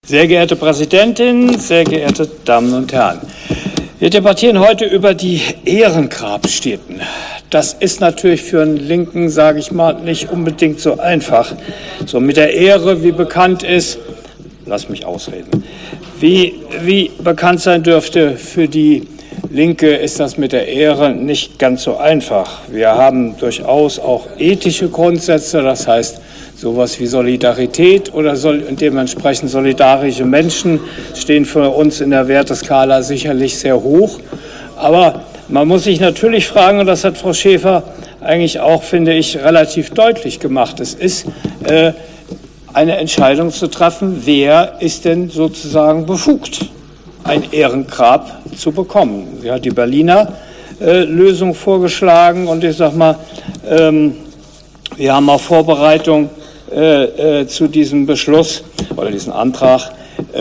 Sehr geehrte Präsidentin, sehr geehrte Damen und Herren! Wir debattieren heute über die Ehrengrabstätten. Das ist natürlich für einen Linken, sage ich mal, nicht unbedingt so einfach. So mit der Ehre, wie bekannt ist, lass mich ausreden, wie bekannt sein dürfte, für die Linke ist das mit der Ehre nicht ganz so einfach. Wir haben durchaus auch ethische Grundsätze, das heißt sowas wie Solidarität oder dementsprechend solidarische Menschen stehen für uns in der Werteskala sicherlich sehr hoch. Aber man muss sich natürlich fragen, und das hat Frau Schäfer eigentlich auch, finde ich, relativ deutlich gemacht, es ist eine Entscheidung zu treffen, wer ist denn sozusagen befugt, ein Ehrengrab zu bekommen. Sie hat die Berliner Lösung vorgeschlagen und ich sage mal, wir haben auch Vorbereitung zu diesem Beschluss oder diesem Antrag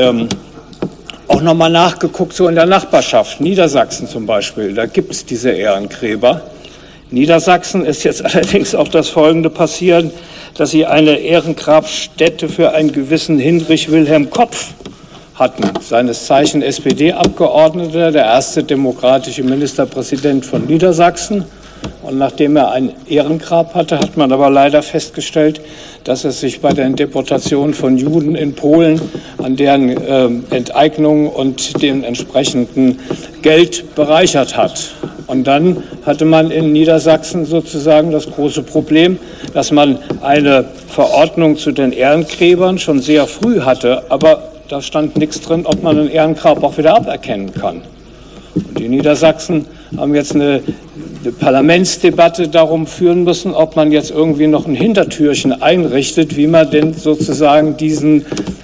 auch nochmal nachgeguckt, so in der Nachbarschaft, Niedersachsen zum Beispiel, da gibt es diese Ehrengräber. Niedersachsen ist jetzt allerdings auch das Folgende passiert, dass sie eine Ehrengrabstätte für einen gewissen Hinrich Wilhelm Kopf hatten, seines Zeichen SPD-Abgeordneter, der erste demokratische Ministerpräsident von Niedersachsen. Und nachdem er ein Ehrengrab hatte, hat man aber leider festgestellt, dass es sich bei der Deportation von Juden in Polen an deren Enteignung und dem entsprechenden Geld bereichert hat. Und dann hatte man in Niedersachsen sozusagen das große Problem, dass man eine Verordnung zu den Ehrengräbern schon sehr früh hatte, aber da stand nichts drin, ob man ein Ehrengrab auch wieder aberkennen kann. Und die Niedersachsen haben jetzt eine Parlamentsdebatte darum führen müssen, ob man jetzt irgendwie noch ein Hintertürchen einrichtet, wie man denn sozusagen diesen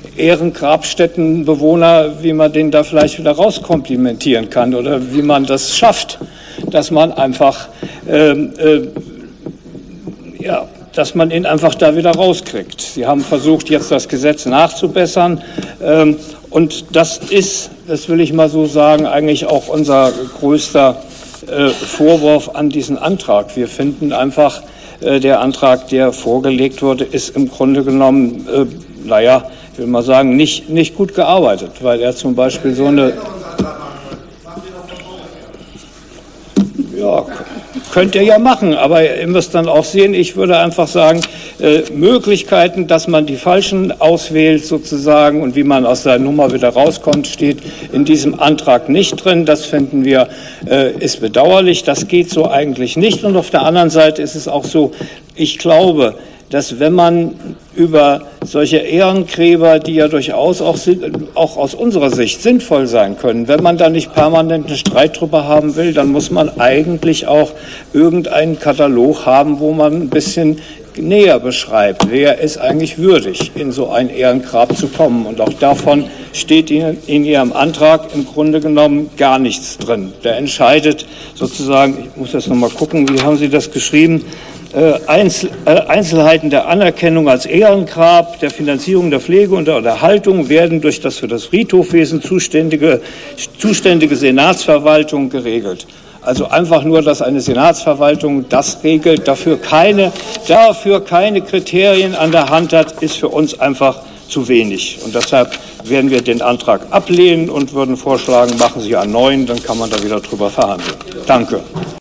Ehrengrabstättenbewohner, wie man den da vielleicht wieder rauskomplimentieren kann oder wie man das schafft, dass man einfach, dass man ihn einfach da wieder rauskriegt. Sie haben versucht, jetzt das Gesetz nachzubessern und das ist, das will ich mal so sagen, eigentlich auch unser größter Vorwurf an diesen Antrag. Wir finden einfach, der Antrag, der vorgelegt wurde, ist im Grunde genommen, ich will mal sagen, nicht gut gearbeitet, weil er zum Beispiel so eine... Ja, könnt ihr ja machen, aber ihr müsst dann auch sehen, ich würde einfach sagen, Möglichkeiten, dass man die Falschen auswählt sozusagen und wie man aus der Nummer wieder rauskommt, steht in diesem Antrag nicht drin. Das finden wir, ist bedauerlich. Das geht so eigentlich nicht. Und auf der anderen Seite ist es auch so, ich glaube, dass wenn man über solche Ehrengräber, die ja durchaus auch aus unserer Sicht sinnvoll sein können, wenn man da nicht permanent einen Streit drüber haben will, dann muss man eigentlich auch irgendeinen Katalog haben, wo man ein bisschen näher beschreibt, wer ist eigentlich würdig, in so ein Ehrengrab zu kommen. Und auch davon steht in Ihrem Antrag im Grunde genommen gar nichts drin. Der entscheidet sozusagen, ich muss jetzt noch mal gucken, wie haben Sie das geschrieben, Einzelheiten der Anerkennung als Ehrengrab, der Finanzierung der Pflege und der Erhaltung werden durch das für das Friedhofwesen zuständige Senatsverwaltung geregelt. Also einfach nur, dass eine Senatsverwaltung das regelt, dafür keine Kriterien an der Hand hat, ist für uns einfach zu wenig. Und deshalb werden wir den Antrag ablehnen und würden vorschlagen, machen Sie einen neuen, dann kann man da wieder drüber verhandeln. Danke.